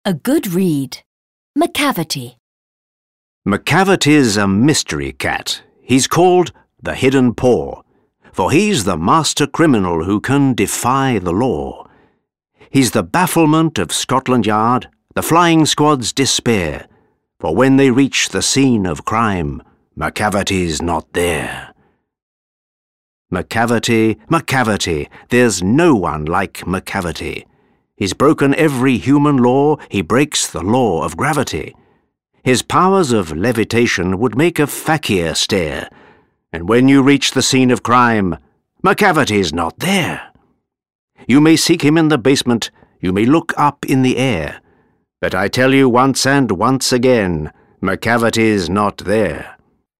A good read. McCavity. McCavity's a mystery cat. He's called the Hidden Paw, for he's the master criminal who can defy the law. He's the bafflement of Scotland Yard, the flying squad's despair, for when they reach the scene of crime, McCavity's not there. McCavity, McCavity, there's no one like McCavity. He's broken every human law, he breaks the law of gravity. His powers of levitation would make a fakir stare, and when you reach the scene of crime, McCavity's not there. You may seek him in the basement, you may look up in the air, but I tell you once and once again, McCavity's not there.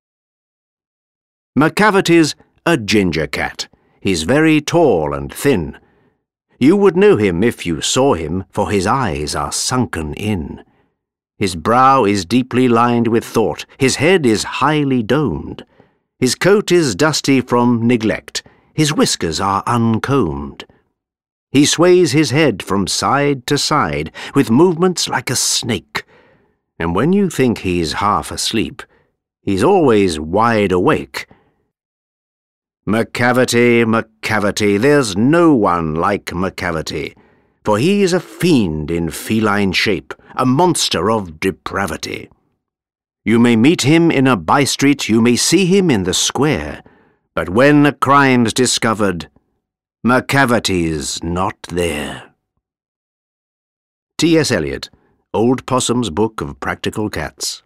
McCavity's a ginger cat. He's very tall and thin. You would know him if you saw him, for his eyes are sunken in. His brow is deeply lined with thought, his head is highly domed. His coat is dusty from neglect, his whiskers are uncombed. He sways his head from side to side, with movements like a snake. And when you think he's half asleep, he's always wide awake. McCavity, McCavity, there's no one like McCavity, for he is a fiend in feline shape, a monster of depravity. You may meet him in a by-street, you may see him in the square, but when a crime's discovered, McCavity's not there. T.S. Eliot, Old Possum's Book of Practical Cats.